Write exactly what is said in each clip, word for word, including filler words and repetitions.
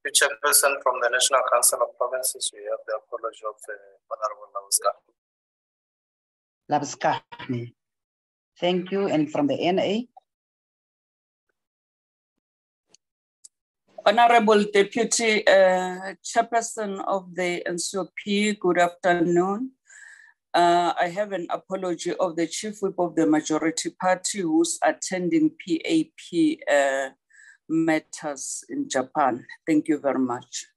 Chairperson from the National Council of Provinces, we have the apology of uh, Honorable Labuschagne. Labuschagne. Thank you. And from the N A? Honorable Deputy uh, Chairperson of the N C O P, good afternoon. Uh, I have an apology of the Chief Whip of the Majority Party who's attending P A P uh, matters in Japan. Thank you very much.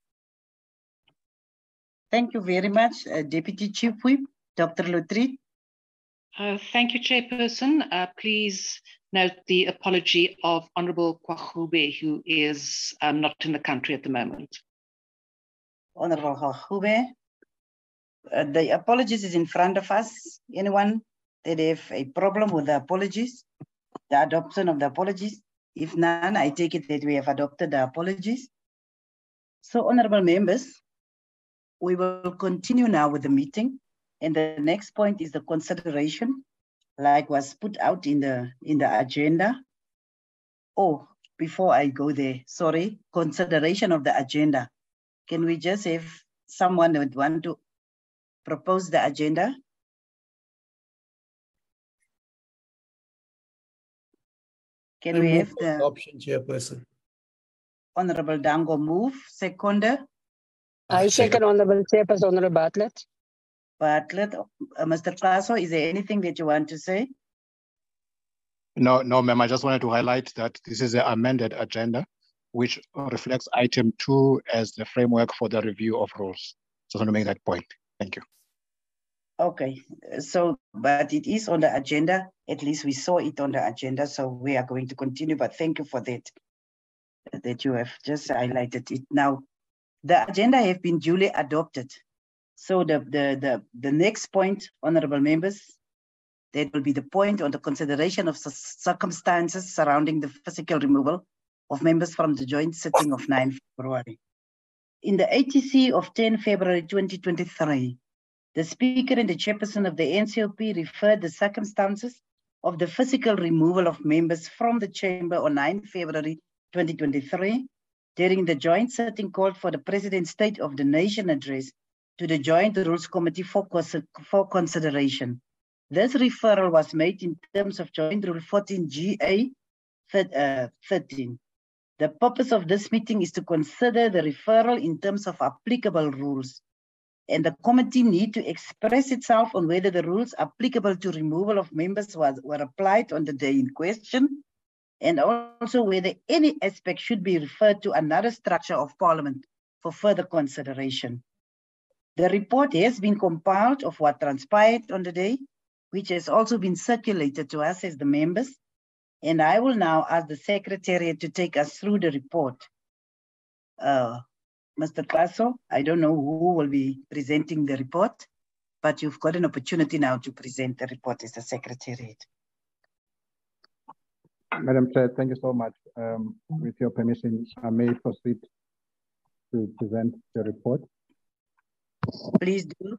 Thank you very much, uh, Deputy Chief Whip, Doctor Lotriet. Uh, thank you, Chairperson. Uh, please note the apology of Honorable Kwagube, who is um, not in the country at the moment. Honorable Kwagube, uh, the apologies is in front of us. Anyone that have a problem with the apologies, the adoption of the apologies? If none, I take it that we have adopted the apologies. So, honorable members, we will continue now with the meeting. And the next point is the consideration, like was put out in the, in the agenda. Oh, before I go there, sorry, consideration of the agenda. Can we just have someone that would want to propose the agenda? Can I we have the option, Chairperson? Honorable Dango move, seconder. I second Honorable Chairperson, Honorable Bartlett. Bartlett, uh, Mister Klaso, is there anything that you want to say? No, no, ma'am. I just wanted to highlight that this is an amended agenda, which reflects item two as the framework for the review of rules. Just want to make that point. Thank you. Okay, so, but it is on the agenda. At least we saw it on the agenda, so we are going to continue, but thank you for that, that you have just highlighted it. Now, the agenda have been duly adopted. So the, the, the, the next point, honorable members, that will be the point on the consideration of circumstances surrounding the physical removal of members from the joint sitting of ninth February. In the A T C of tenth February twenty twenty-three, the Speaker and the Chairperson of the N C O P referred the circumstances of the physical removal of members from the chamber on ninth February twenty twenty-three during the joint sitting called for the President's State of the Nation address to the Joint Rules Committee for, for consideration. This referral was made in terms of Joint Rule fourteen G A thirteen. The purpose of this meeting is to consider the referral in terms of applicable rules, and the committee need to express itself on whether the rules applicable to removal of members was, were applied on the day in question, and also whether any aspect should be referred to another structure of Parliament for further consideration. The report has been compiled of what transpired on the day, which has also been circulated to us as the members, and I will now ask the Secretariat to take us through the report. Uh, Mister Klaso, I don't know who will be presenting the report, but you've got an opportunity now to present the report as the Secretariat. Madam Chair, thank you so much. Um, with your permission, I may proceed to present the report. Please do.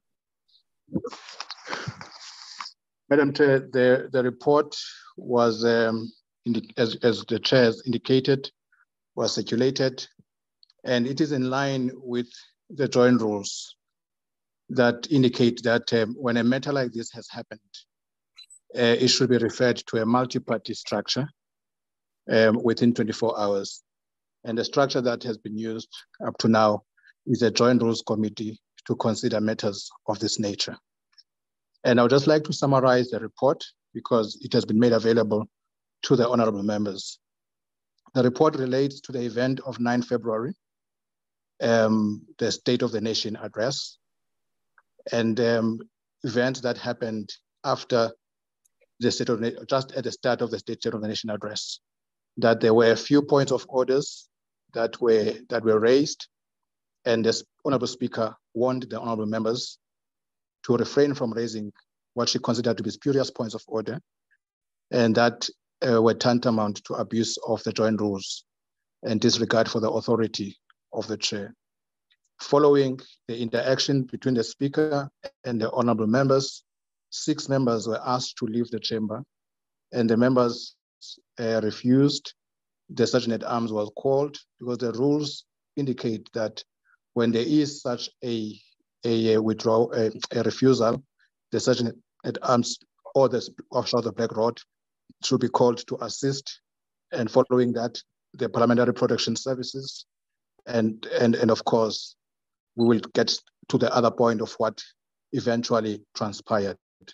Madam Chair, the, the report was, um, as, as the Chair has indicated, was circulated, and it is in line with the joint rules that indicate that um, when a matter like this has happened, uh, it should be referred to a multi-party structure um, within twenty-four hours. And the structure that has been used up to now is a joint rules committee to consider matters of this nature. And I would just like to summarize the report because it has been made available to the honorable members. The report relates to the event of ninth February, um, the State of the Nation address, and um, events that happened after the State of the, just at the start of the State of the Nation address. That there were a few points of orders that were that were raised, and the honorable Speaker warned the honorable members to refrain from raising what she considered to be spurious points of order, and that uh, were tantamount to abuse of the joint rules and disregard for the authority of the chair. Following the interaction between the Speaker and the honorable members, six members were asked to leave the chamber, and the members uh, refused. The Sergeant at Arms was called because the rules indicate that when there is such a, a, a withdrawal, a, a refusal, the sergeant at arms or the officer of the Black Rod should be called to assist. And following that, the Parliamentary Protection Services. And, and, and of course, we will get to the other point of what eventually transpired.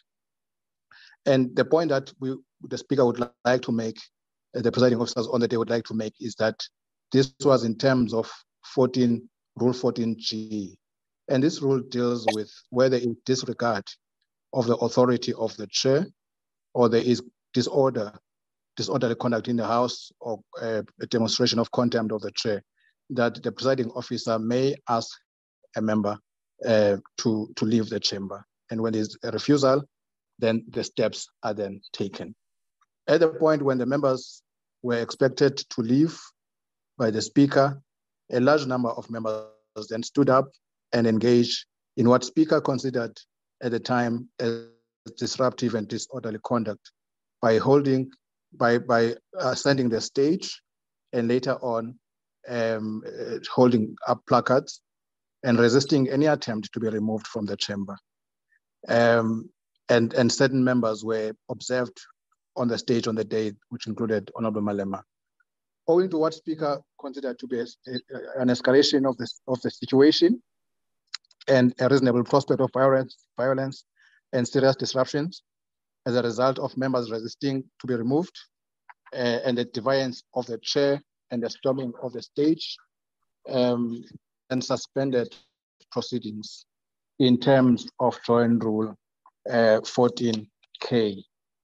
And the point that we, the speaker would like to make, uh, the presiding officers on the day would like to make, is that this was in terms of fourteen, Rule fourteen G. And this rule deals with whether in disregard of the authority of the chair, or there is disorder, disorderly conduct in the House, or uh, a demonstration of contempt of the chair, that the presiding officer may ask a member uh, to, to leave the chamber. And when there's a refusal, then the steps are then taken. At the point when the members were expected to leave by the speaker, a large number of members then stood up and engaged in what speaker considered at the time as disruptive and disorderly conduct by holding, by, by ascending the stage, and later on um, uh, holding up placards and resisting any attempt to be removed from the chamber. Um, and, and certain members were observed on the stage on the day, which included Honorable Malema. Owing to what Speaker considered to be a, a, an escalation of, this, of the situation and a reasonable prospect of violence, violence and serious disruptions as a result of members resisting to be removed, uh, and the defiance of the chair and the storming of the stage, um, and suspended proceedings in terms of Joint Rule uh, fourteen K.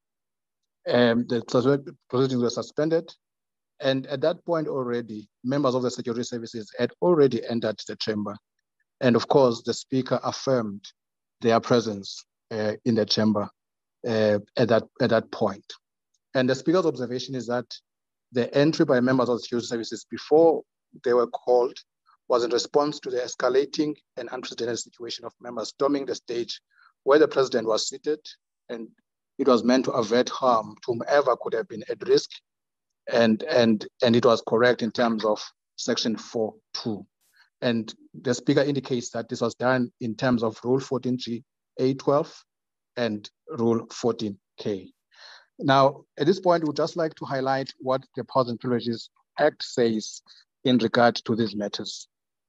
Um, the proceedings were suspended, and at that point already, members of the security services had already entered the chamber. And of course, the speaker affirmed their presence uh, in the chamber uh, at, that, at that point. And the speaker's observation is that the entry by members of the security services before they were called was in response to the escalating and unprecedented situation of members storming the stage where the president was seated, and it was meant to avert harm to whomever could have been at risk. And, and, and it was correct in terms of section four two. And the speaker indicates that this was done in terms of Rule fourteen G A twelve and Rule fourteen K. Now, at this point, we'd just like to highlight what the Powers and Privileges Act says in regard to these matters.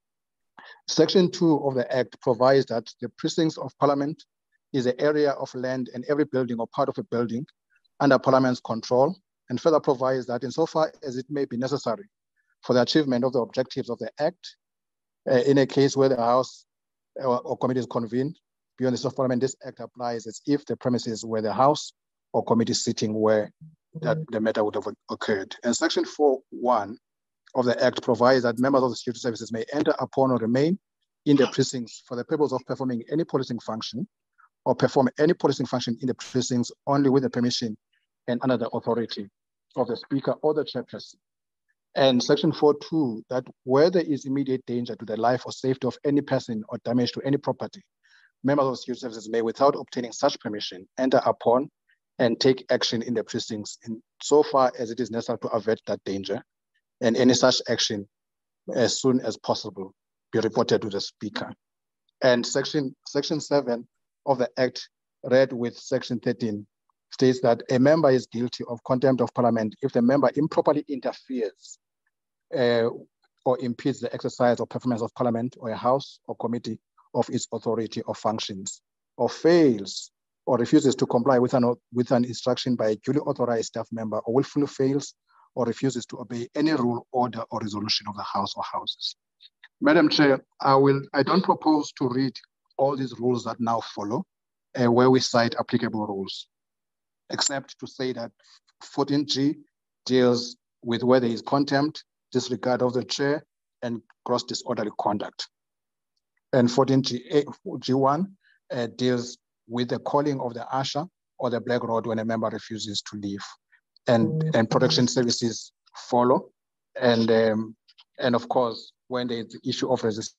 Section two of the Act provides that the precincts of Parliament is an area of land and every building or part of a building under Parliament's control, and further provides that insofar as it may be necessary for the achievement of the objectives of the Act, uh, in a case where the House or, or committee is convened beyond the scope of Parliament, this Act applies as if the premises were the House or committee sitting where that the matter would have occurred. And Section four one of the Act provides that members of the security services may enter upon or remain in the precincts for the purpose of performing any policing function or perform any policing function in the precincts only with the permission and under the authority of the Speaker or the Chairperson. And Section four two, that where there is immediate danger to the life or safety of any person or damage to any property, members of the security services may, without obtaining such permission, enter upon and take action in the precincts in so far as it is necessary to avert that danger, and any such action as soon as possible be reported to the Speaker. And section, section seven of the Act, read with Section thirteen, states that a member is guilty of contempt of Parliament if the member improperly interferes uh, or impedes the exercise or performance of Parliament or a House or committee of its authority or functions, or fails or refuses to comply with an, with an instruction by a duly authorized staff member, or willfully fails or refuses to obey any rule, order, or resolution of the House or Houses. Madam Chair, I will. I don't propose to read all these rules that now follow, uh, where we cite applicable rules, except to say that fourteen G deals with where there is contempt, disregard of the chair, and gross disorderly conduct. And fourteen G one uh, deals with the calling of the usher or the Black Rod when a member refuses to leave. And, and protection services follow. And, um, and of course, when there's the issue of resistance.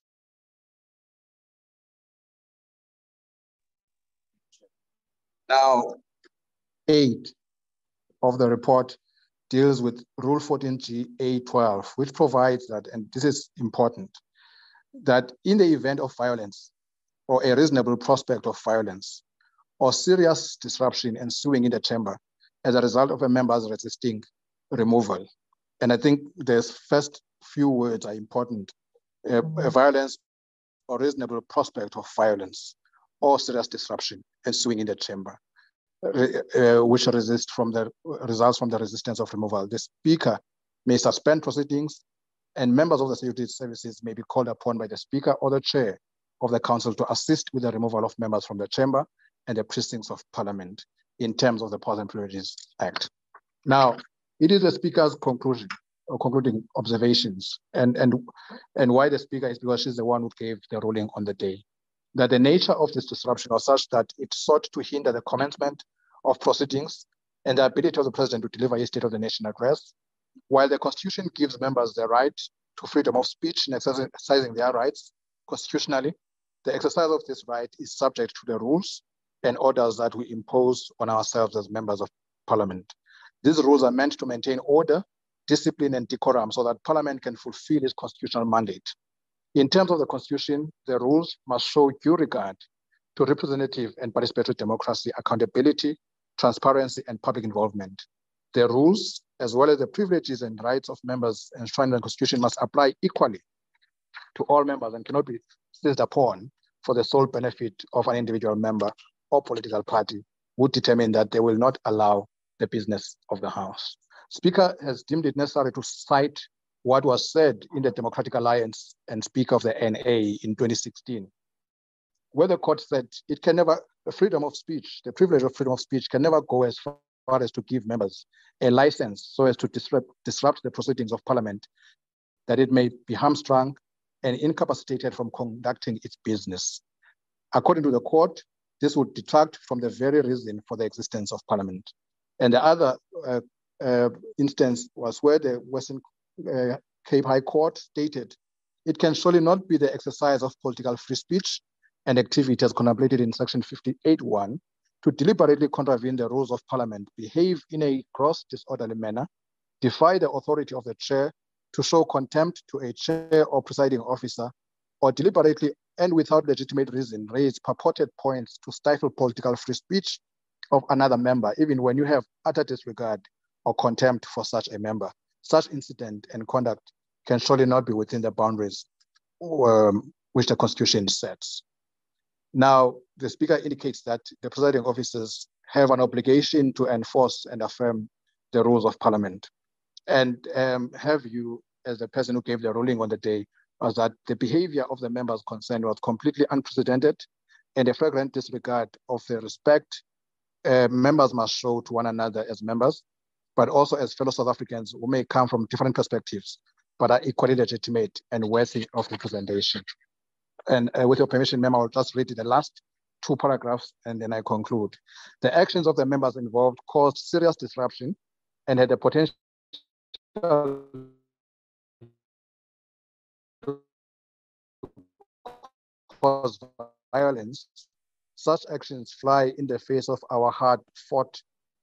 Now, eight of the report deals with Rule fourteen G A twelve, which provides that, and this is important, that in the event of violence or a reasonable prospect of violence or serious disruption ensuing in the chamber as a result of a member's resisting removal. And I think the first few words are important. Uh, a violence or reasonable prospect of violence or serious disruption ensuing in the chamber, uh, which resist from the results from the resistance of removal. The Speaker may suspend proceedings, and members of the security services may be called upon by the Speaker or the Chair of the Council to assist with the removal of members from the chamber and the precincts of Parliament in terms of the Powers and Privileges Act. Now, it is the Speaker's conclusion or concluding observations, and, and, and why the Speaker is because she's the one who gave the ruling on the day, that the nature of this disruption was such that it sought to hinder the commencement of proceedings and the ability of the President to deliver his State of the Nation address, while the Constitution gives members the right to freedom of speech in exercising their rights constitutionally. The exercise of this right is subject to the rules and orders that we impose on ourselves as members of Parliament. These rules are meant to maintain order, discipline, and decorum so that Parliament can fulfill its constitutional mandate. In terms of the Constitution, the rules must show due regard to representative and participatory democracy, accountability, transparency, and public involvement. The rules, as well as the privileges and rights of members enshrined in the Constitution, must apply equally to all members and cannot be seized upon for the sole benefit of an individual member or political party who determine that they will not allow the business of the House. Speaker has deemed it necessary to cite what was said in the Democratic Alliance and Speaker of the N A in twenty sixteen, where the court said it can never, the freedom of speech, the privilege of freedom of speech can never go as far as to give members a license so as to disrupt, disrupt the proceedings of Parliament, that it may be hamstrung and incapacitated from conducting its business. According to the court, this would detract from the very reason for the existence of Parliament. And the other uh, uh, instance was where the Western uh, Cape High Court stated, it can surely not be the exercise of political free speech and activity as contemplated in section fifty-eight one to deliberately contravene the rules of Parliament, behave in a gross disorderly manner, defy the authority of the chair, to show contempt to a chair or presiding officer, or deliberately and without legitimate reason raise purported points to stifle political free speech of another member, even when you have utter disregard or contempt for such a member. Such incident and conduct can surely not be within the boundaries um, which the Constitution sets. Now, the Speaker indicates that the presiding officers have an obligation to enforce and affirm the rules of Parliament. And um, have you, as the person who gave the ruling on the day, was that the behavior of the members concerned was completely unprecedented and a flagrant disregard of the respect uh, members must show to one another as members, but also as fellow South Africans who may come from different perspectives, but are equally legitimate and worthy of representation. And uh, with your permission, ma'am, I'll just read the last two paragraphs and then I conclude. The actions of the members involved caused serious disruption and had the potential to cause violence. Such actions fly in the face of our hard-fought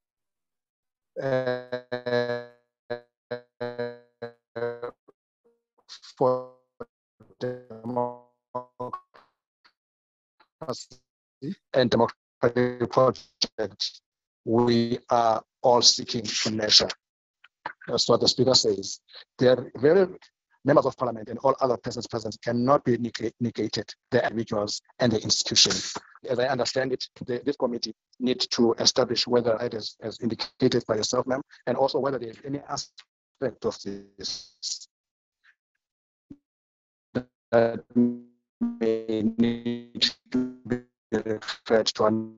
uh, for democracy and democratic project we are all seeking to measure. That's what the Speaker says. They're very members of Parliament and all other persons present cannot be negated, the individuals and the institution. As I understand it, the, this committee needs to establish whether it is as indicated by yourself, ma'am, and also whether there is any aspect of this that may need to be referred to. An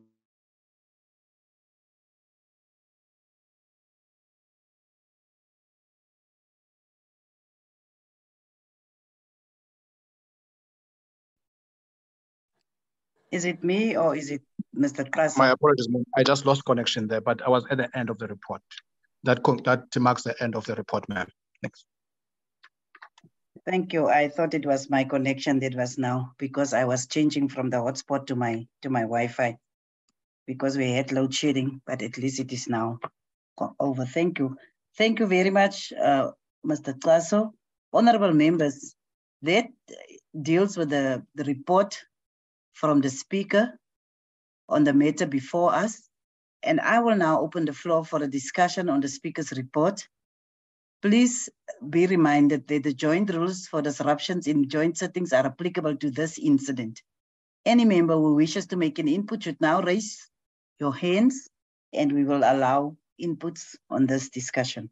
Is it me or is it Mister Krasi? My apologies, ma'am. I just lost connection there, but I was at the end of the report. That, that marks the end of the report, ma'am. Next. Thank you. I thought it was my connection that was now because I was changing from the hotspot to my to my Wi-Fi because we had load shedding, but at least it is now over. Thank you. Thank you very much, uh, Mister Xaso. Honorable members, that deals with the, the report from the speaker on the matter before us. And I will now open the floor for a discussion on the speaker's report. Please be reminded that the joint rules for disruptions in joint sittings are applicable to this incident. Any member who wishes to make an input should now raise your hands and we will allow inputs on this discussion.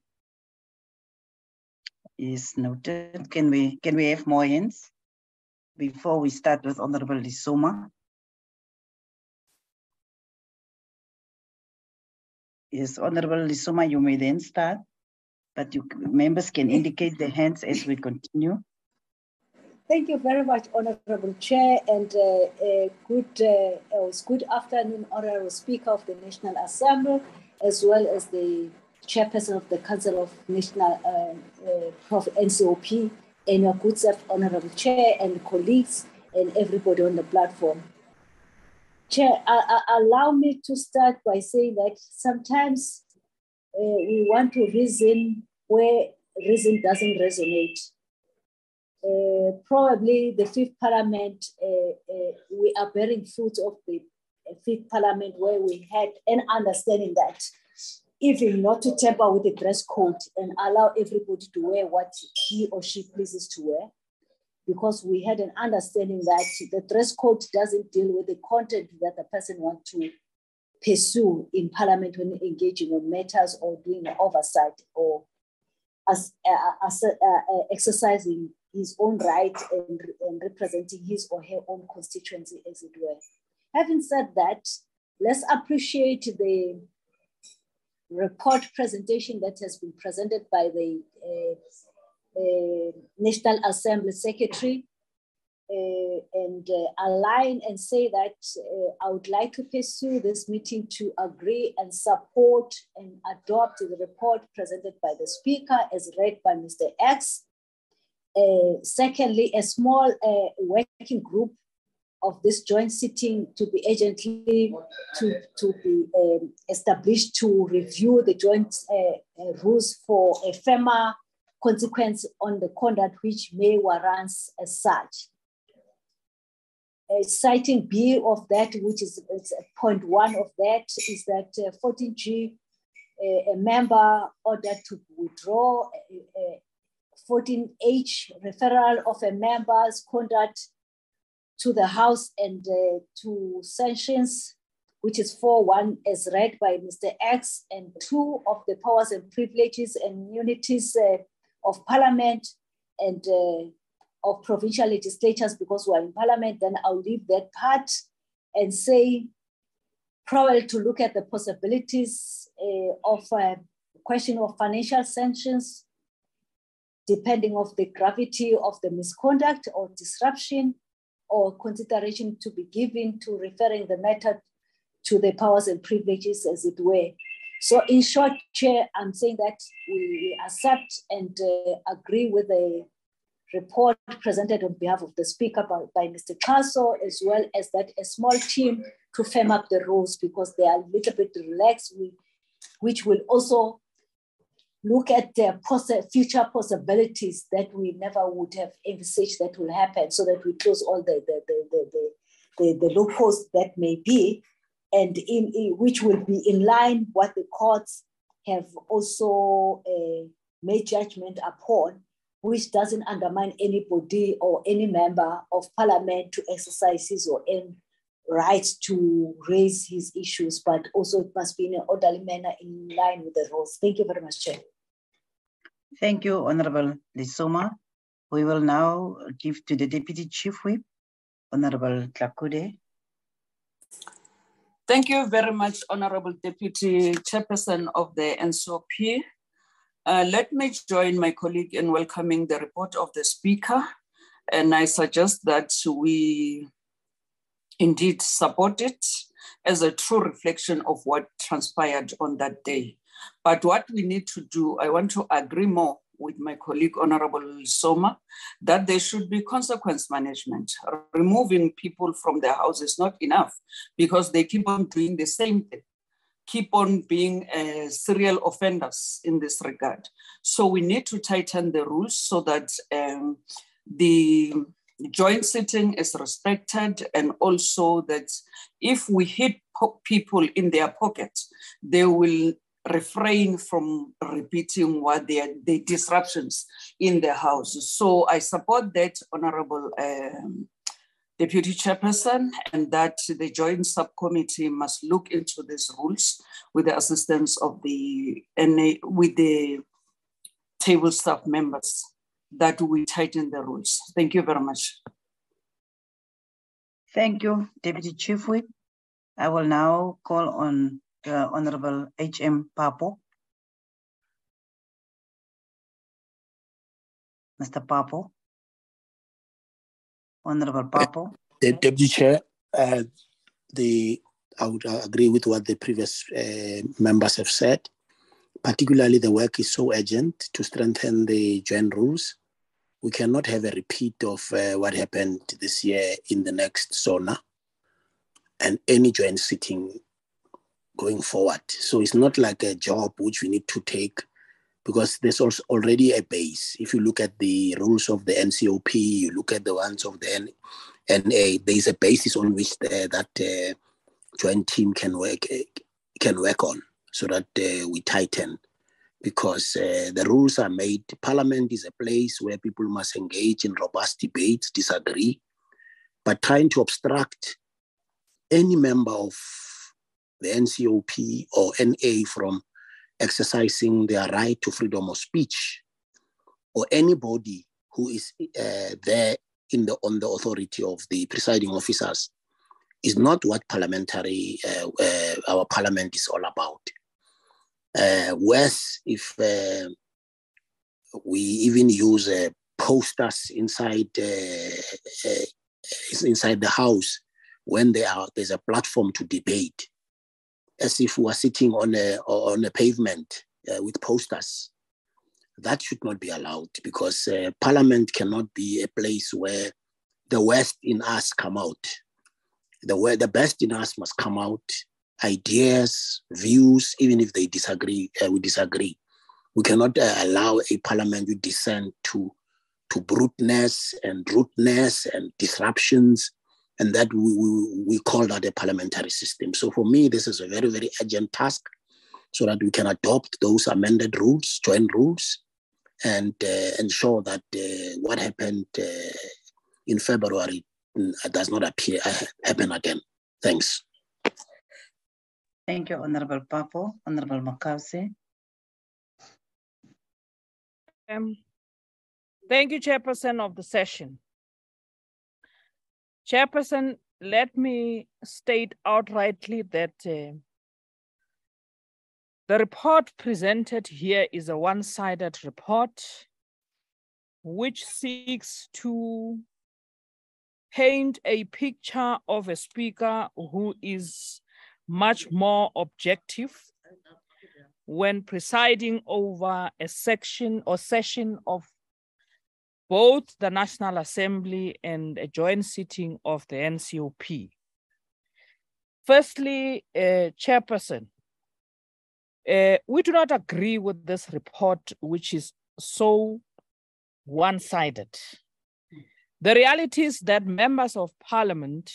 Is noted. Can we, can we have more hands before we start with Honorable Lisoma? Yes, Honorable Lisoma, you may then start, but you members can indicate their hands as we continue. Thank you very much, Honorable Chair, and uh, uh, good, uh, uh, good afternoon, Honorable Speaker of the National Assembly, as well as the Chairperson of the Council of National uh, uh, Prof N C O P, and your good self, Honorable Chair, and colleagues, and everybody on the platform. Chair, uh, uh, allow me to start by saying that sometimes uh, we want to reason where reason doesn't resonate. Uh, probably the fifth parliament, uh, uh, we are bearing fruit of the fifth parliament where we had an understanding that even not to tamper with the dress code and allow everybody to wear what he or she pleases to wear, because we had an understanding that the dress code doesn't deal with the content that the person wants to pursue in parliament when engaging on matters or doing oversight or as, uh, as, uh, uh, exercising his own right and, and representing his or her own constituency, as it were. Having said that, let's appreciate the report presentation that has been presented by the uh, uh, National Assembly Secretary uh, and uh, align and say that uh, I would like to pursue this meeting to agree and support and adopt the report presented by the Speaker as read by Mister X. Uh, secondly, a small uh, working group of this joint sitting to be urgently to, to be um, established to review the joint uh, uh, rules for a firmer consequence on the conduct which may warrant as such. Uh, citing B of that, which is, is point one of that, is that uh, fourteen G, uh, a member ordered to withdraw, uh, uh, fourteen H, referral of a member's conduct to the House and uh, to sanctions, which is four one as read by Mister X, and two of the powers and privileges and immunities uh, of Parliament and uh, of provincial legislatures, because we're in Parliament. Then I'll leave that part and say, probably to look at the possibilities uh, of a question of financial sanctions, depending on the gravity of the misconduct or disruption, or consideration to be given to referring the matter to the powers and privileges, as it were. So in short, Chair, I'm saying that we accept and uh, agree with the report presented on behalf of the Speaker by, by Mister Xaso, as well as that a small team to firm up the rules because they are a little bit relaxed, which will also look at the poss- future possibilities that we never would have envisaged that will happen, so that we close all the, the, the, the, the, the, the loopholes that may be, and in, in which will be in line what the courts have also uh, made judgment upon, which doesn't undermine anybody or any member of Parliament to exercise his or own rights to raise his issues, but also it must be in an orderly manner in line with the rules. Thank you very much, Chair. Thank you, Honorable Lisoma. We will now give to the Deputy Chief Whip, Honorable Tlakude. Thank you very much, Honorable Deputy Chairperson of the N C O P. Uh, let me join my colleague in welcoming the report of the Speaker, and I suggest that we indeed support it as a true reflection of what transpired on that day. But what we need to do, I want to agree more with my colleague, Honorable Soma, that there should be consequence management. Removing people from their house is not enough because they keep on doing the same thing. keep on being uh, serial offenders in this regard. So we need to tighten the rules so that um, the joint sitting is respected, and also that if we hit people in their pockets, they will refrain from repeating what they are, the disruptions in the house. So I support that, Honorable um, Deputy Chairperson, and that the joint subcommittee must look into these rules with the assistance of the N A, with the table staff members, that we tighten the rules. Thank you very much. Thank you, Deputy Chief Whip. I will now call on the Honorable H M Papo. Mister Papo. Honorable Papo. The Deputy Chair, uh, the, I would agree with what the previous uh, members have said. Particularly, the work is so urgent to strengthen the joint rules. We cannot have a repeat of uh, what happened this year in the next SONA and any joint sitting going forward. So it's not like a job which we need to take, because there's also already a base. If you look at the rules of the N C O P, you look at the ones of the N A, there's a basis on which the, that uh, joint team can work, uh, can work on, so that uh, we tighten. Because uh, the rules are made, Parliament is a place where people must engage in robust debates, disagree, but trying to obstruct any member of the N C O P or N A from exercising their right to freedom of speech, or anybody who is uh, there in the, on the authority of the presiding officers, is not what parliamentary, uh, uh, our parliament is all about. Uh, worse, if uh, we even use uh, posters inside uh, uh, inside the house when there are there's a platform to debate, as if we are sitting on a on a pavement uh, with posters. That should not be allowed, because uh, Parliament cannot be a place where the worst in us come out. The way the best in us must come out. Ideas, views, even if they disagree, uh, we disagree. We cannot uh, allow a parliament to descend to, to bruteness and rudeness and disruptions, and that we, we, we call that a parliamentary system. So for me, this is a very, very urgent task, so that we can adopt those amended rules, joint rules, and uh, ensure that uh, what happened uh, in February uh, does not appear uh, happen again. Thanks. Thank you, Honorable Papo. Honorable Makause. Um, thank you, Chairperson of the session. Chairperson, let me state outrightly that uh, the report presented here is a one-sided report which seeks to paint a picture of a speaker who is much more objective when presiding over a section or session of both the National Assembly and a joint sitting of the N C O P. Firstly, uh, Chairperson, uh, we do not agree with this report, which is so one-sided. The reality is that members of Parliament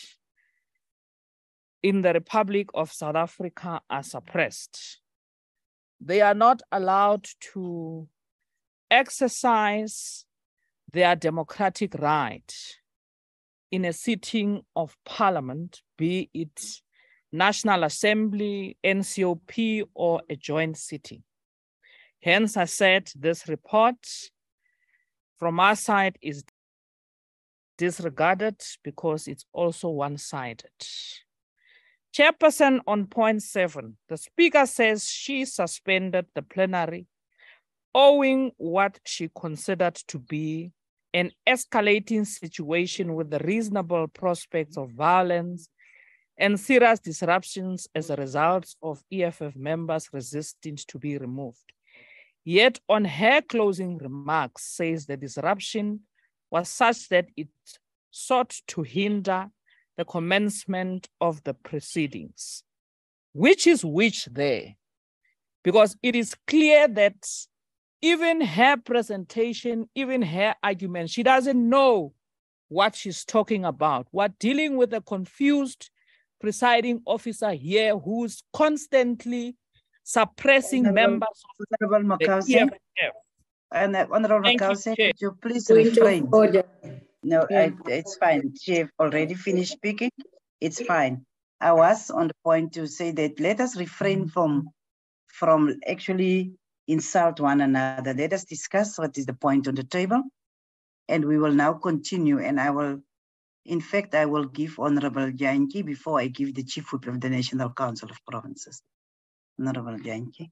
in the Republic of South Africa are suppressed. They are not allowed to exercise their democratic right in a sitting of Parliament, be it National Assembly, N C O P, or a joint sitting. Hence, I said this report from our side is disregarded because it's also one-sided. Chairperson, on point seven, the speaker says she suspended the plenary owing what she considered to be an escalating situation with the reasonable prospects of violence and serious disruptions as a result of E F F members resisting to be removed. Yet on her closing remarks says the disruption was such that it sought to hinder the commencement of the proceedings. which is which there, because it is clear that even her presentation, even her argument, she doesn't know what she's talking about. We're dealing with a confused presiding officer here who's constantly suppressing Honorable, members of Honorable the Makause, E F F. and uh, Honorable Thank you, Makause, Chair. could you please Point of refrain? order. No, Yeah. I, it's fine. She already finished speaking. It's fine. I was on the point to say that let us refrain from, from actually insult one another. Let us discuss what is the point on the table, and we will now continue. And I will, in fact, I will give Honorable Jantyi before I give the Chief Whip of the National Council of Provinces. Honorable Jantyi.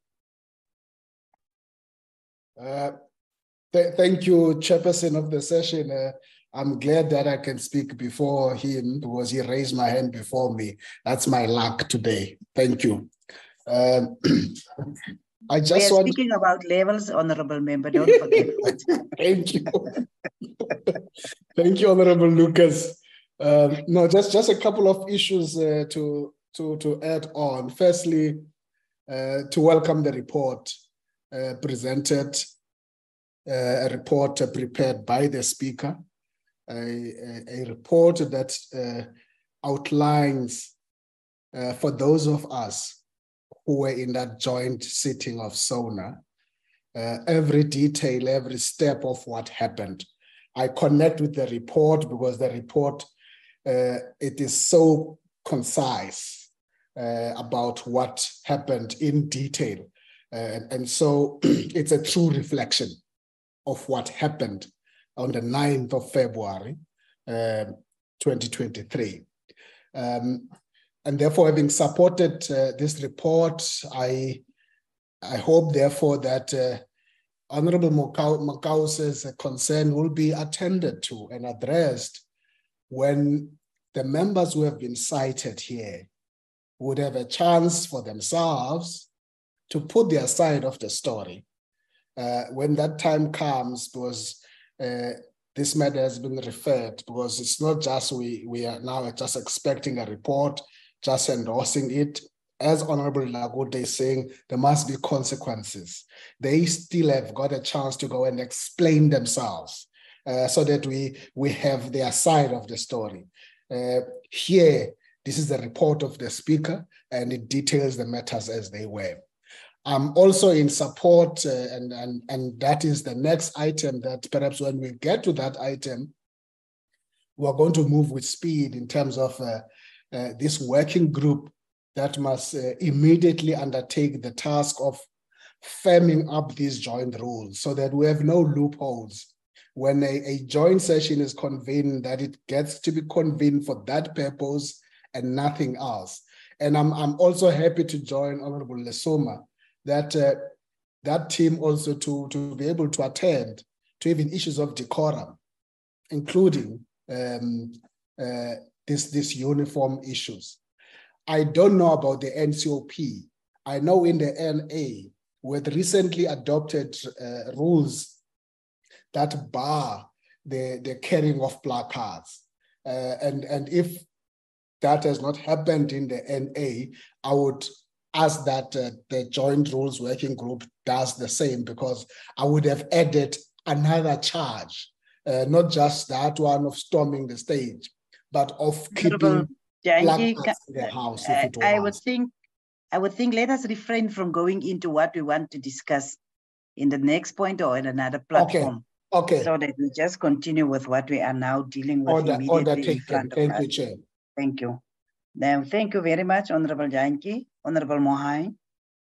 Uh, th thank you, Chairperson of the session. Uh, I'm glad that I can speak before him because he raised my hand before me. That's my luck today. Thank you. Um, I just we are want speaking about levels, Honorable Member, don't forget that. Thank you. Thank you, Honorable Lucas. Um, no, just, just a couple of issues uh, to, to, to add on. Firstly, uh, to welcome the report uh, presented, uh, a report uh, prepared by the Speaker, a, a, a report that uh, outlines uh, for those of us who were in that joint sitting of SONA, uh, every detail, every step of what happened. I connect with the report because the report, uh, it is so concise uh, about what happened in detail. Uh, and so it's a true reflection of what happened on the ninth of February, uh, twenty twenty-three. Um, and therefore, having supported uh, this report, I, I hope therefore that uh, Honorable Makause's concern will be attended to and addressed when the members who have been cited here would have a chance for themselves to put their side of the story. Uh, when that time comes, because uh, this matter has been referred, because it's not just we, we are now just expecting a report, just endorsing it. As Honorable Lagote is saying, there must be consequences. They still have got a chance to go and explain themselves uh, so that we, we have their side of the story. Uh, here, this is the report of the Speaker, and it details the matters as they were. I'm also in support, uh, and, and, and that is the next item that perhaps when we get to that item, we're going to move with speed in terms of uh, uh, this working group that must uh, immediately undertake the task of firming up these joint rules so that we have no loopholes. When a, a joint session is convened, that it gets to be convened for that purpose and nothing else. And I'm, I'm also happy to join Honorable Lesoma, that uh, that team also to, to be able to attend to even issues of decorum, including um, uh, this, this uniform issues. I don't know about the N C O P. I know in the N A, with recently adopted uh, rules that bar the, the carrying of placards. Uh, and, and if that has not happened in the N A, I would ask that uh, the Joint Rules Working Group does the same, because I would have added another charge, uh, not just that one of storming the stage, but of keeping Jantyi, placards in the house. uh, If it were I would asked. think, I would think let us refrain from going into what we want to discuss in the next point or in another platform. Okay. Okay. So that we just continue with what we are now dealing with Order, immediately order in taken. front of Thank us. you, Chair. Thank you. Now, thank you very much, Honorable Jantyi. Honorable Mohai.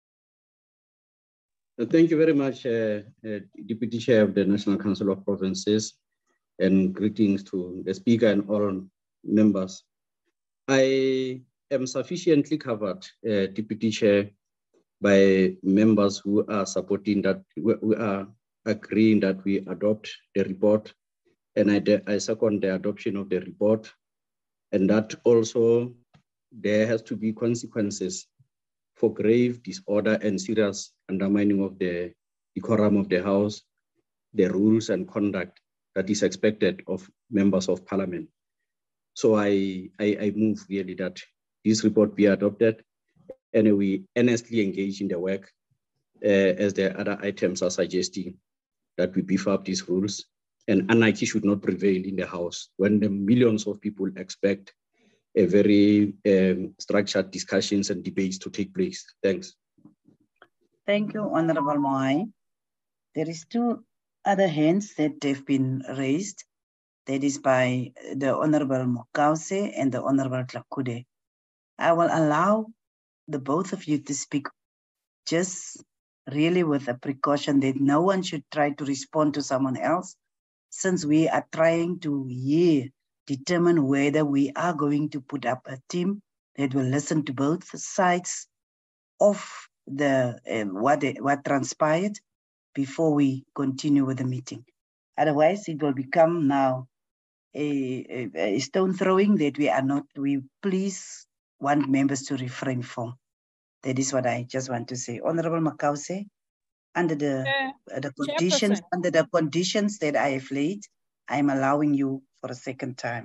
Thank you very much, uh, uh, Deputy Chair of the National Council of Provinces, and greetings to the Speaker and all members. I am sufficiently covered, uh, Deputy Chair, by members who are supporting that, we are agreeing that we adopt the report, and I, I second the adoption of the report, and that also there has to be consequences for grave disorder and serious undermining of the decorum of the House, the rules and conduct that is expected of members of Parliament. So I, I, I move really that this report be adopted and we earnestly engage in the work, uh, as the other items are suggesting, that we beef up these rules, and anarchy should not prevail in the House when the millions of people expect a very um, structured discussions and debates to take place. Thanks. Thank you, Honorable Moai. There is two other hands that have been raised. That is by the Honorable Mokause and the Honorable Tlakude. I will allow the both of you to speak, just really with a precaution that no one should try to respond to someone else, since we are trying to here determine whether we are going to put up a team that will listen to both sides of the um, what, what transpired before we continue with the meeting. Otherwise, it will become now a, a, a stone throwing that we are not, we please want members to refrain from. That is what I just want to say. Honorable Mokause, under the, uh, the conditions, under the conditions that I have laid, I'm allowing you for a second time.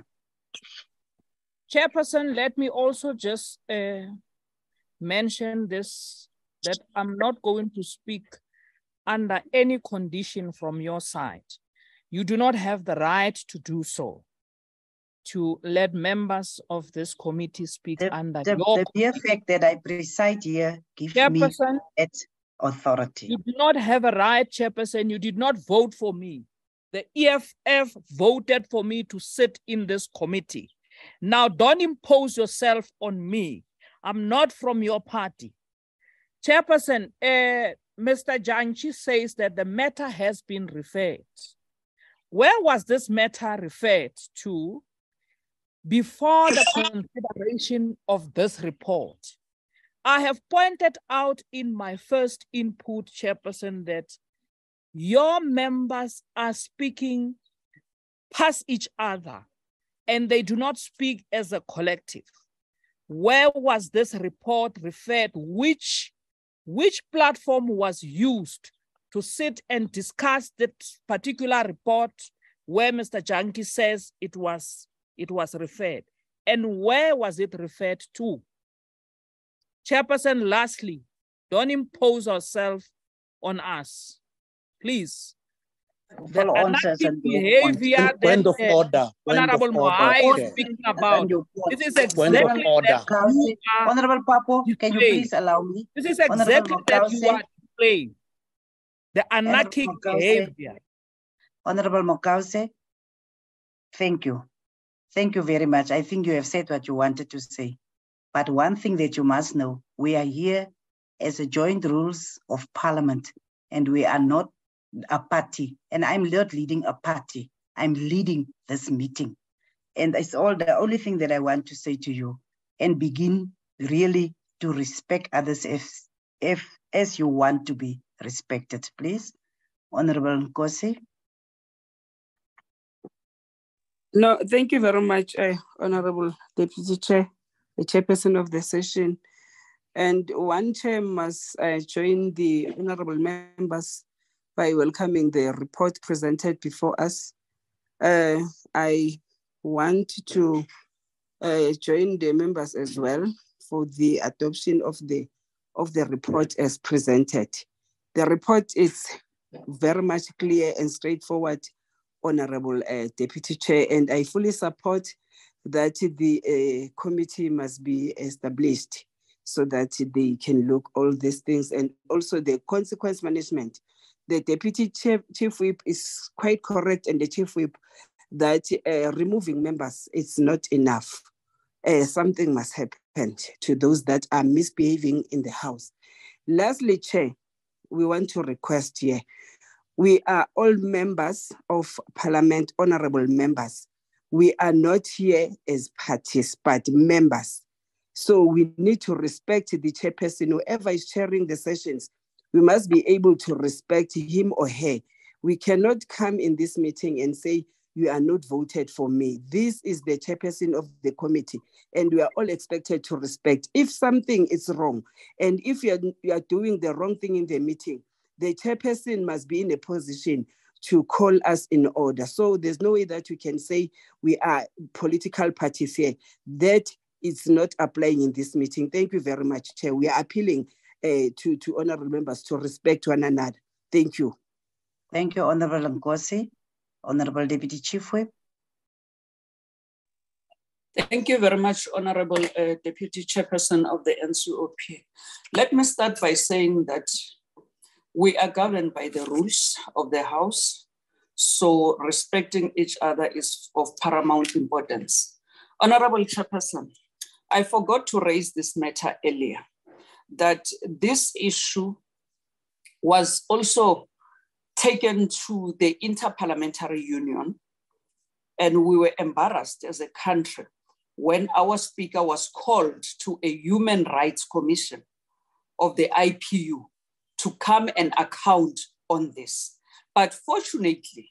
Chairperson, let me also just uh, mention this, that I'm not going to speak under any condition from your side. You do not have the right to do so, to let members of this committee speak the, under the, your... The mere fact that I preside here gives me that authority. You do not have a right, Chairperson. You did not vote for me. The E F F voted for me to sit in this committee. Now, don't impose yourself on me. I'm not from your party. Chairperson, uh, Mister Jantyi says that the matter has been referred. Where was this matter referred to before the consideration of this report? I have pointed out in my first input, Chairperson, that your members are speaking past each other and they do not speak as a collective. Where was this report referred? Which, which platform was used to sit and discuss that particular report where Mister Jantyi says it was, it was referred? And where was it referred to? Chairperson, lastly, don't impose yourself on us, please. The anarchic behavior point that of order. Honorable Moai is speaking about, this is exactly order. that you are Honorable Papo, displaying. Can you please allow me? This is exactly that you are displaying. The anarchic behavior. Honorable Mokause, thank you. Thank you very much. I think you have said what you wanted to say. But one thing that you must know, we are here as a joint rules of parliament, and we are not a party. And I'm not leading a party. I'm leading this meeting. And it's all the only thing that I want to say to you, and begin really to respect others if, if as you want to be respected, please. Honorable Nkosi. No, thank you very much, uh, Honorable Deputy Chair, the chairperson of the session. And one chair must uh, join the honorable members by welcoming the report presented before us. Uh, I want to uh, join the members as well for the adoption of the, of the report as presented. The report is very much clear and straightforward, Honorable uh, Deputy Chair, and I fully support that the uh, committee must be established so that they can look all these things, and also the consequence management. The Deputy Chief, Chief Whip is quite correct, and the Chief Whip, that uh, removing members is not enough. Uh, something must happen to those that are misbehaving in the House. Lastly, Chair, we want to request here, we are all members of Parliament, honorable members. We are not here as parties, but members. So we need to respect the chairperson, whoever is chairing the sessions. We must be able to respect him or her. We cannot come in this meeting and say, you are not voted for me. This is the chairperson of the committee, and we are all expected to respect. If something is wrong, and if you are, you are doing the wrong thing in the meeting, the chairperson must be in a position to call us in order. So there's no way that we can say we are political parties here. That it's not applying in this meeting. Thank you very much, Chair. We are appealing uh, to, to honorable members to respect one another. Thank you. Thank you, Honorable Nkosi. Honorable Deputy Chief Whip. Thank you very much, Honorable uh, Deputy Chairperson of the N C O P. Let me start by saying that we are governed by the rules of the House, so respecting each other is of paramount importance. Honorable Chairperson, I forgot to raise this matter earlier, that this issue was also taken to the Inter-Parliamentary Union, and we were embarrassed as a country when our speaker was called to a Human Rights Commission of the I P U to come and account on this. But fortunately,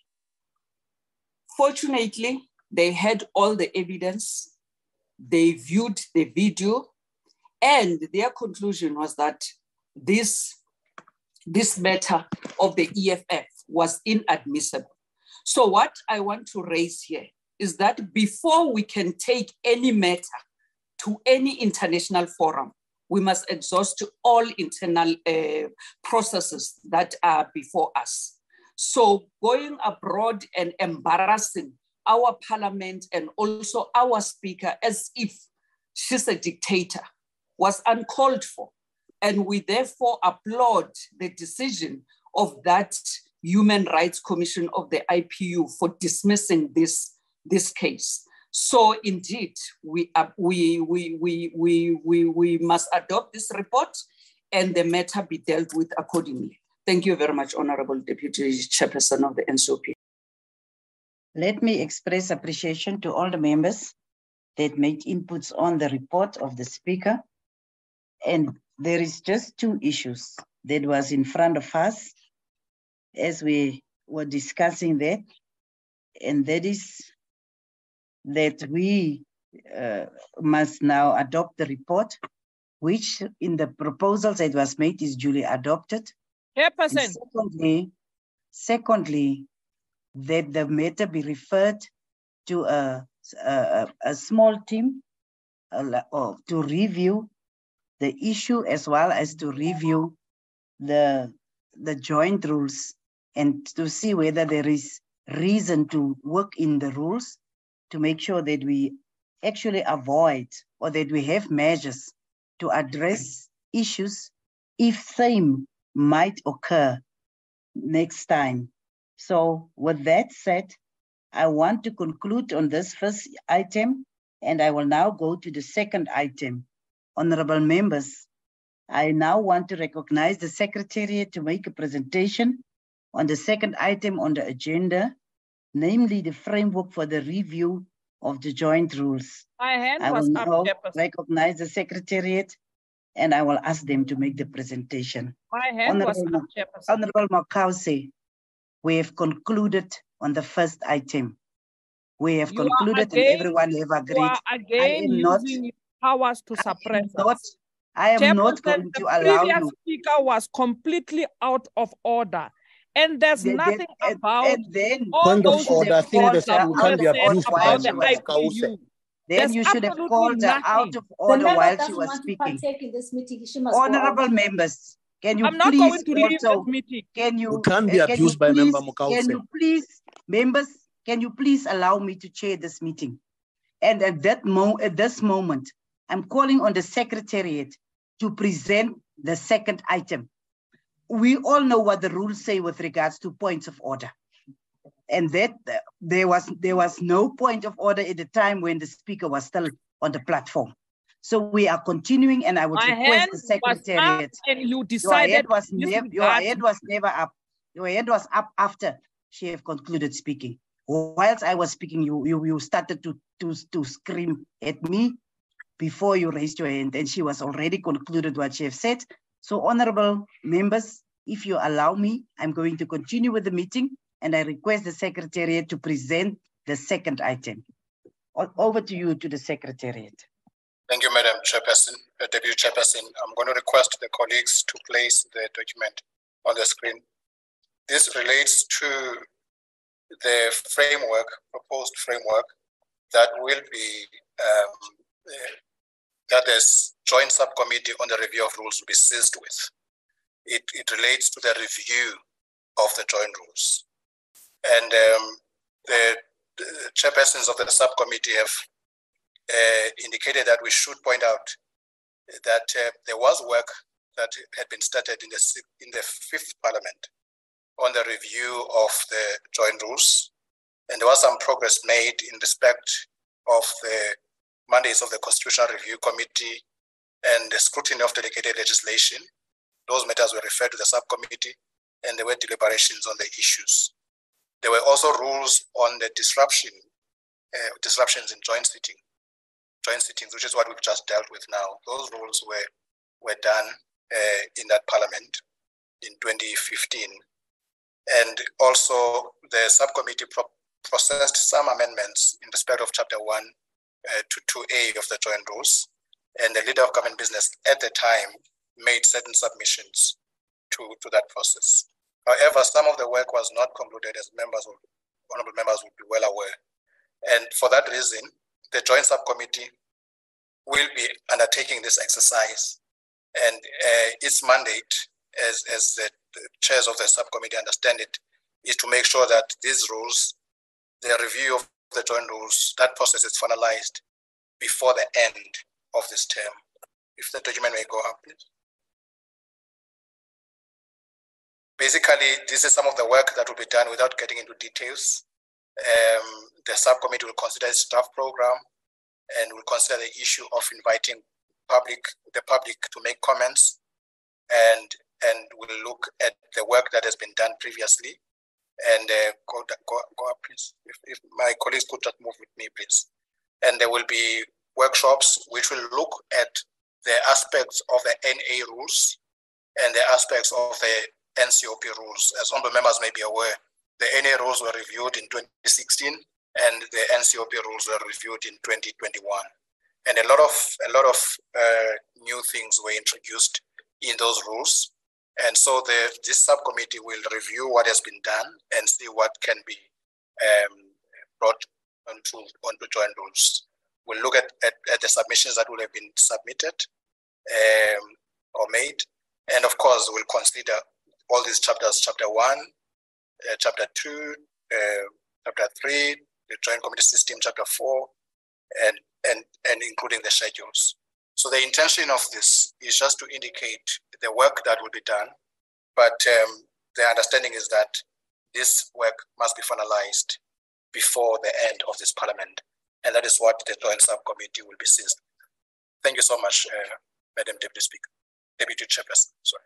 fortunately, they had all the evidence, they viewed the video, and their conclusion was that this, this matter of the E F F was inadmissible. So what I want to raise here is that before we can take any matter to any international forum, we must exhaust all internal uh, processes that are before us. So going abroad and embarrassing our parliament and also our speaker as if she's a dictator was uncalled for. And we therefore applaud the decision of that Human Rights Commission of the I P U for dismissing this, this case. So indeed, we, uh, we, we, we, we, we, we must adopt this report and the matter be dealt with accordingly. Thank you very much, Honorable Deputy Chairperson of the N C O P. Let me express appreciation to all the members that made inputs on the report of the speaker. And there is just two issues that was in front of us as we were discussing that, and that is that we uh, must now adopt the report, which in the proposals that was made is duly adopted. Chairperson. Secondly, secondly, that the matter be referred to a, a, a small team uh, or to review the issue as well as to review the, the joint rules and to see whether there is reason to work in the rules to make sure that we actually avoid or that we have measures to address issues if same might occur next time. So with that said, I want to conclude on this first item, and I will now go to the second item. Honorable members, I now want to recognize the Secretariat to make a presentation on the second item on the agenda, namely the framework for the review of the joint rules. My hand I was will up, now Chairperson. recognize the Secretariat and I will ask them to make the presentation. My hand was Honorable, up, Chairperson. Honorable Makause, we have concluded on the first item. We have You are concluded again- and everyone have You agreed. are I again am not, using your powers to suppress not, us. I am not Chairperson, going to the allow previous you. speaker was completely out of order. And there's Then- nothing and- about and then all Point of those order, I think the things that speaker you can't be have said abused by about the Member I P Kause. U. Then There's you should have absolutely called her nothing. out of The order member while she doesn't was want to speaking. partake in this meeting. She must go Honorable out. members, can you I'm not please going to leave also, this meeting. can you, You can't be uh, can abused you by please, Member Mukause. Can you please, members, can you please allow me to chair this meeting? And at that mo at this moment, I'm calling on the Secretariat to present the second item. We all know what the rules say with regards to points of order. And that uh, there was there was no point of order at the time when the speaker was still on the platform. So we are continuing, and I would My request hand the was up Secretariat. and you Your decided head was to never your disregard head me. was never up. Your head was up after she have concluded speaking. Whilst I was speaking, you you you started to to to scream at me before you raised your hand, and she was already concluded what she have said. So, honorable members, if you allow me, I'm going to continue with the meeting, and I request the Secretariat to present the second item. O- Over to you, to the Secretariat. Thank you, Madam Chairperson, uh, Deputy Chairperson. I'm going to request the colleagues to place the document on the screen. This relates to the framework, proposed framework, that will be um, uh, that this joint subcommittee on the review of rules will be seized with. It, it relates to the review of the joint rules. And um, the, the chairpersons of the subcommittee have uh, indicated that we should point out that uh, there was work that had been started in the, in the fifth parliament on the review of the joint rules. And there was some progress made in respect of the mandates of the Constitutional Review Committee and the scrutiny of delegated legislation. Those matters were referred to the subcommittee, and there were deliberations on the issues. There were also rules on the disruption, uh, disruptions in joint sitting, joint sittings, which is what we've just dealt with now. Those rules were, were done uh, in that parliament in twenty fifteen. And also the subcommittee pro processed some amendments in respect of chapter one uh, to two A of the joint rules. And the leader of government business at the time made certain submissions to, to that process. However, some of the work was not concluded, as members, of, honorable members would be well aware. And for that reason, the joint subcommittee will be undertaking this exercise. And uh, its mandate, as, as the, the chairs of the subcommittee understand it, is to make sure that these rules, the review of the joint rules, that process is finalized before the end of this term. If the document may go up, please. Basically, this is some of the work that will be done without getting into details. Um, the subcommittee will consider its draft program and will consider the issue of inviting public, the public to make comments, and and will look at the work that has been done previously. And uh, go, go, go up, please. If, if my colleagues could just move with me, please. And there will be workshops which will look at the aspects of the N A rules and the aspects of the N C O P rules. As honorable members may be aware, the N A rules were reviewed in twenty sixteen and the N C O P rules were reviewed in twenty twenty-one. And a lot of, a lot of uh, new things were introduced in those rules. And so the, this subcommittee will review what has been done and see what can be um, brought onto, onto joint rules. We'll look at, at, at the submissions that will have been submitted um, or made. And of course, we'll consider all these chapters, chapter one, uh, chapter two, uh, chapter three, the joint committee system, chapter four, and, and, and including the schedules. So the intention of this is just to indicate the work that will be done, but um, the understanding is that this work must be finalized before the end of this parliament, and that is what the joint subcommittee will be seized. Thank you so much, uh, Madam Deputy Speaker, Deputy Chairperson. Sorry.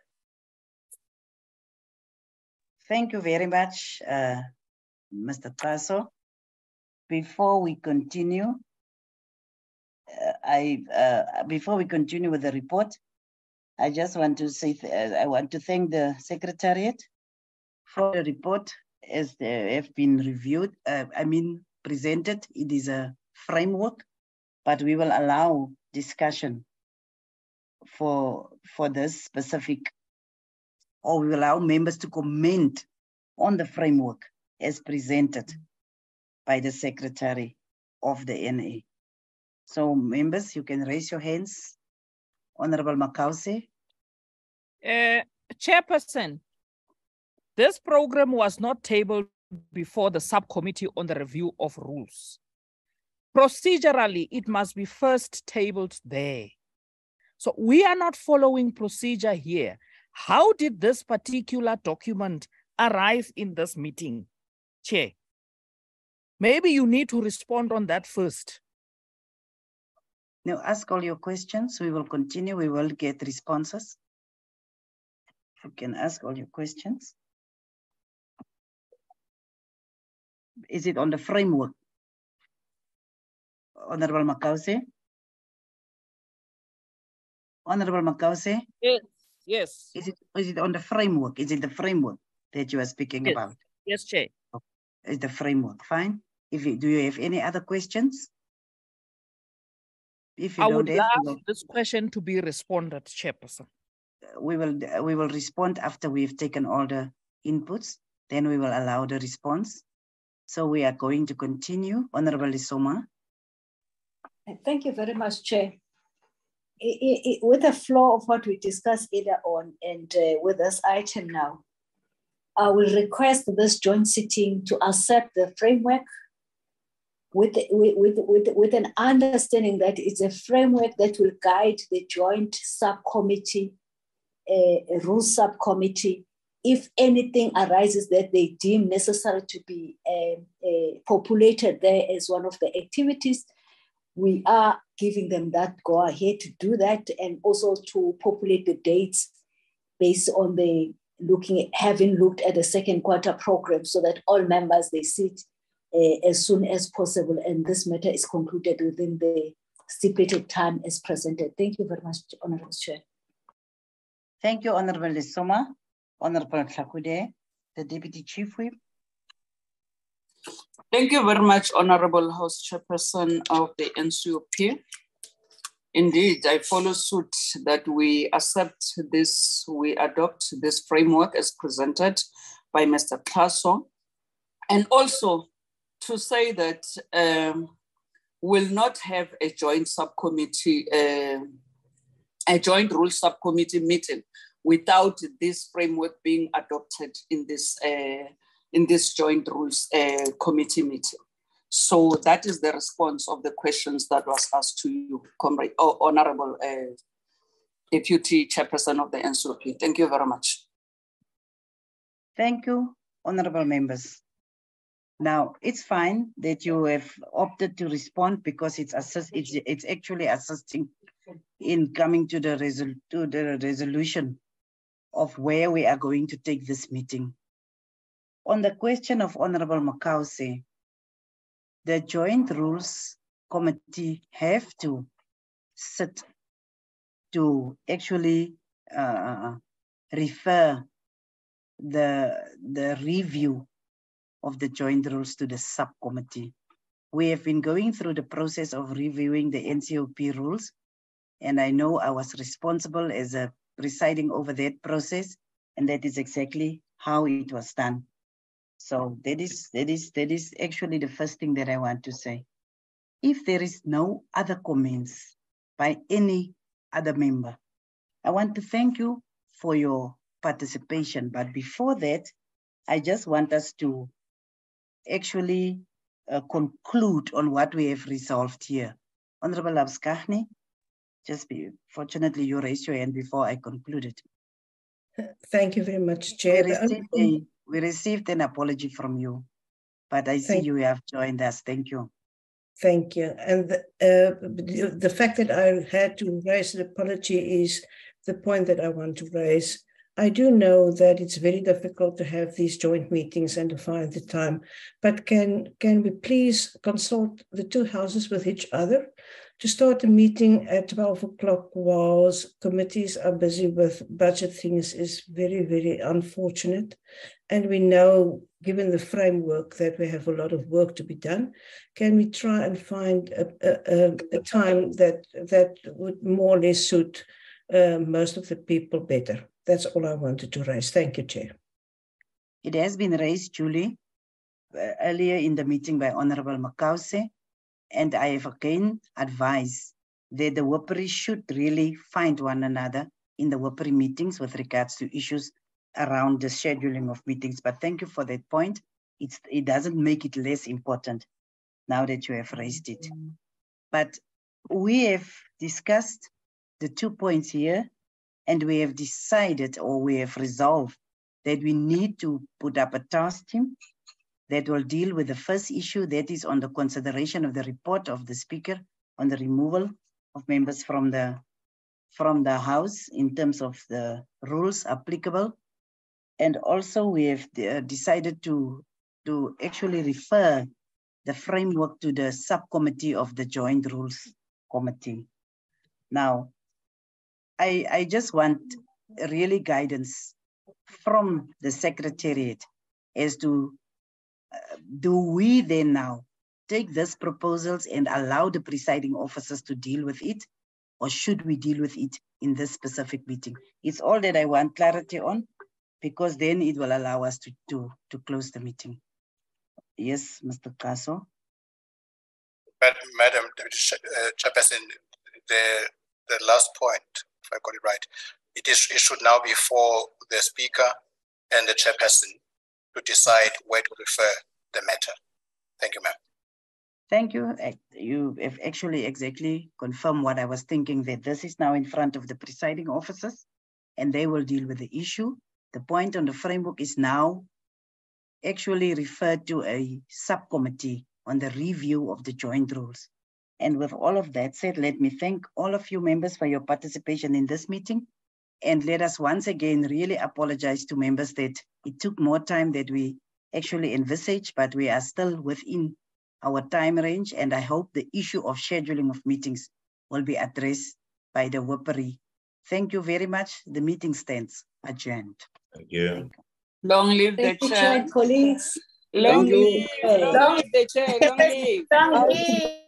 Thank you very much, uh, Mister Taso. Before we continue, uh, I uh, before we continue with the report, I just want to say th I want to thank the Secretariat for the report as they have been reviewed. Uh, I mean presented. It is a framework, but we will allow discussion for for this specific, or we will allow members to comment on the framework as presented by the Secretary of the N A. So members, you can raise your hands. Honorable Makause. Uh, Chairperson, this program was not tabled before the subcommittee on the review of rules. Procedurally, it must be first tabled there. So we are not following procedure here. How did this particular document arrive in this meeting, Chair? Maybe you need to respond on that first. Now ask all your questions. We will continue. We will get responses. You can ask all your questions. Is it on the framework? Honorable Makause? Honorable Makause? Yes, yes. Is it, is it on the framework? Is it the framework that you are speaking yes. about? Yes, Chair. Okay. Is the framework fine? If you, do you have any other questions? If you I don't would have, love will, this question to be responded, Chairperson. We will, we will respond after we've taken all the inputs. Then we will allow the response. So we are going to continue. Honorable Isoma. Thank you very much, Chair. it, it, with the flow of what we discussed earlier on and uh, with this item now, I will request this joint sitting to accept the framework with, with, with, with, with an understanding that it's a framework that will guide the joint subcommittee, uh, rules subcommittee, if anything arises that they deem necessary to be uh, uh, populated there as one of the activities, we are giving them that go ahead to do that, and also to populate the dates based on the looking at, having looked at the second quarter program, so that all members, they sit uh, as soon as possible and this matter is concluded within the stipulated time as presented. Thank you very much, Honorable Chair. Thank you, Honorable Lesoma. Honorable Tlakude, the Deputy Chief Whip. Thank you very much, Honorable House Chairperson of the N C O P. Indeed, I follow suit that we accept this, we adopt this framework as presented by Mister Klaso, and also to say that um, we'll not have a joint subcommittee, uh, a joint rule subcommittee meeting without this framework being adopted in this uh, in this joint rules uh, committee meeting. So that is the response of the questions that was asked to you, Comrade, oh, Honorable uh, Deputy Chairperson of the N C O P. Thank you very much. Thank you, honorable members. Now, it's fine that you have opted to respond because it's assist, it's, it's actually assisting in coming to the, resol to the resolution of where we are going to take this meeting. On the question of Honorable Makause, the Joint Rules Committee have to sit to actually uh, refer the, the review of the joint rules to the subcommittee. We have been going through the process of reviewing the N C O P rules, and I know I was responsible as a presiding over that process, and that is exactly how it was done. So that is, that is, that is actually the first thing that I want to say. If there is no other comments by any other member, I want to thank you for your participation. But before that, I just want us to actually uh, conclude on what we have resolved here. Honorable Abskahni, just be, fortunately you raised your hand before I concluded. Thank you very much, Chair. We received, a, we received an apology from you, but I see you have joined us. Thank you. Thank you. And the, uh, the fact that I had to raise an apology is the point that I want to raise. I do know that it's very difficult to have these joint meetings and to find the time, but can, can we please consult the two houses with each other to start a meeting at twelve o'clock whilst committees are busy with budget things is very, very unfortunate. And we know, given the framework, that we have a lot of work to be done. Can we try and find a, a, a time that, that would more or less suit uh, most of the people better? That's all I wanted to raise. Thank you, Chair. It has been raised, Julie, uh, earlier in the meeting by Honorable Makause, and I have again advised that the Woperi should really find one another in the Woperi meetings with regards to issues around the scheduling of meetings. But thank you for that point. It's, it doesn't make it less important now that you have raised it. But we have discussed the two points here, and we have decided, or we have resolved, that we need to put up a task team that will deal with the first issue, that is on the consideration of the report of the Speaker on the removal of members from the, from the House in terms of the rules applicable. And also we have decided to, to actually refer the framework to the subcommittee of the Joint Rules Committee. Now, I, I just want really guidance from the Secretariat as to uh, do we then now take these proposals and allow the presiding officers to deal with it, or should we deal with it in this specific meeting? It's all that I want clarity on, because then it will allow us to, to, to close the meeting. Yes, Mister Kaso. But Madam Chairperson, the the last point, if I got it right, it is it should now be for the speaker and the chairperson to decide where to refer the matter. Thank you, ma'am. Thank you. You have actually exactly confirmed what I was thinking, that this is now in front of the presiding officers and they will deal with the issue. The point on the framework is now actually referred to a subcommittee on the review of the joint rules. And with all of that said, let me thank all of you members for your participation in this meeting. And let us once again really apologize to members that it took more time than we actually envisaged, but we are still within our time range. And I hope the issue of scheduling of meetings will be addressed by the W I P R I. Thank you very much. The meeting stands adjourned. Thank you. Long live the Thank you, chair. colleagues. Long live, Long live the chair. Long live. Long live.